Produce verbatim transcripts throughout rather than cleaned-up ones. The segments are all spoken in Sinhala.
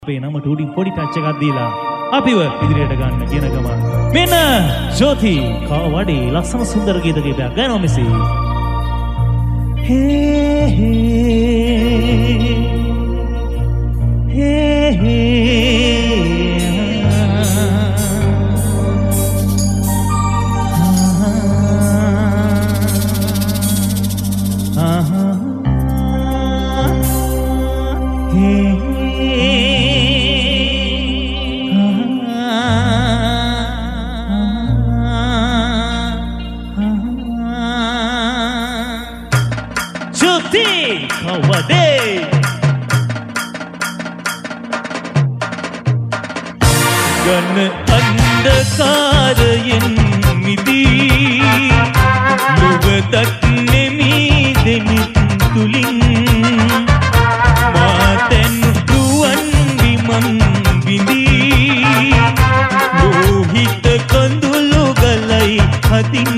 අපේ නමට උඩින් පොඩි ටච් එකක් දීලා අපිව ඉදිරියට ගන්න කියන ගමන් මෙන්න ජෝති කවඩේ ලස්සන සුන්දර ගීත කීපයක් ගානවා මෙසේ හේ හේ හේ ගන්න අන්ධකාරයෙන් මිදී ලොවතක් නෙමී දෙනිත් තුලින් මාතෙන් දුවන් විමන් විඳී ලෝහිත කඳුළු ගලයි හදින්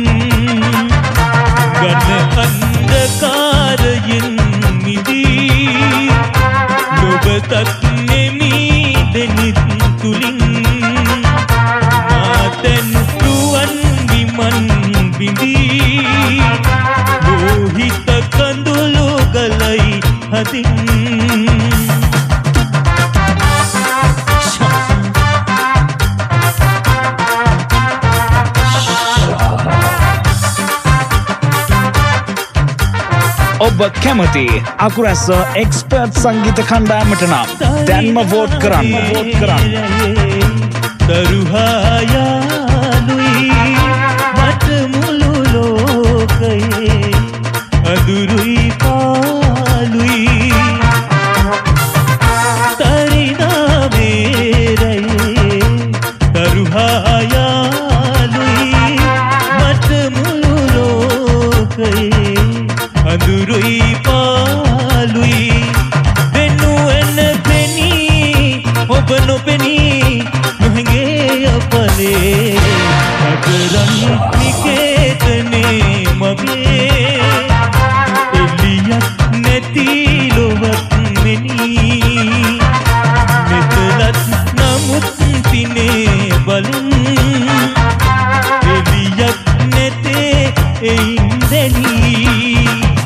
ගන්න අන්ධකාරයෙන් මිදී ලොවතක් නෙමී දෙනිත් තුලින් ලෝහිත කඳුළු ගලයි හදින් ඔබ කැමති අකුරැස්ස එක්ස්පර්ට් සංගීත කණ්ඩායමට නම් දැන්ම වෝට් කරන්න වෝට් කරන්න දරුහායාලුයි මට මුළු ලෝකයේ අදුරුයි පාලුයි තරිනා වේරයේ දරුහායාලුයි මට මුළු ලෝකයේ අදුරුයි පාලුයි වෙනුවෙන පෙනී ඔබ නොපෙනී නොහැඟේ අපලේ අකරන් නිකේතනේ මගේ එලියක් නැති ලොවක් මෙනී මෙතලත් නමුත් තිනේ බලුන් එලියක් නැතේ එයින් දැනී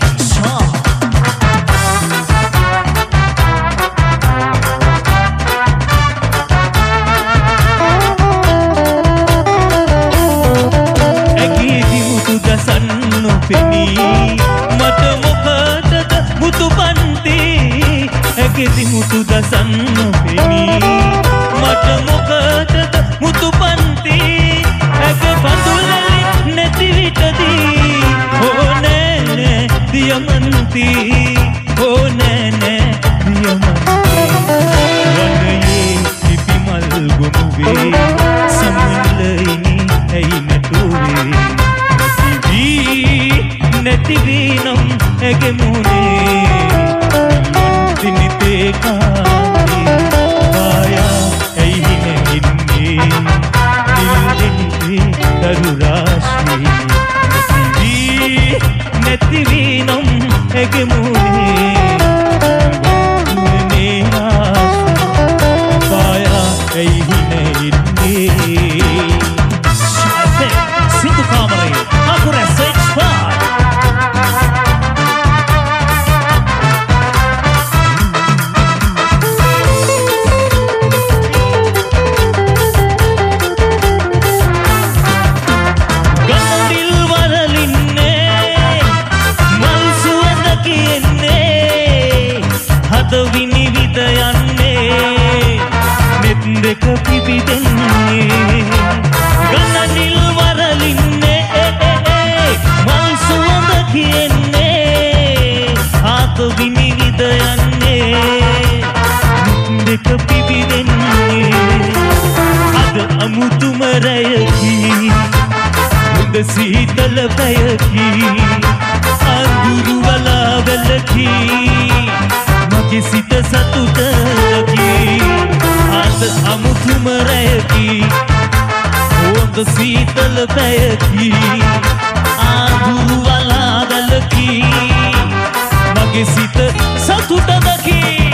මට මොකටද මුතු පන්ති ඇගෙදි මුතු දසන් නොපෙනී මට මොකටද මුතු පන්ති ඇග පඳුලලි නැති විටදී ඕ නෑ නෑ දියමන්ති ඕ නෑ නෑ දියමන්ති වනයේ පිපිමල් ගොමුවේ සමුලයිනි ඇයි නැටුවේ නැතිවීනම් ඇගේ මුනේ ලොන්තිනිතේ කානේ ආයා ඇයි නැගින්නේ නිල්ලෙන්තේ දරු රාශී නැතිවීනම් ඇගේ මුනේ ලොන්තිනේ ආශී ආයා ඇයි නැගින්නේ සිදු කාමරේ අකුරැස්ස එක්ස්පර්ට් විනිවිද යන්නේ නෙත් දෙක පිපිදෙන්නේ ගණනිල් වරලින්නේ මල් සුවඳ කියන්නේ ආත විනිවිද යන්නේ නෙත් දෙක පිපිදෙන්නේ අද අමුතුම රැයකි හොඳ සීතල පැයකි අඳුරු වලාවැලකි මගේ සිත සතුටකි අද අමුතුම රැයකි හොඳ සීතල පැයකි අඳුරු වලාවැලකි මගේ සිත සතුටකි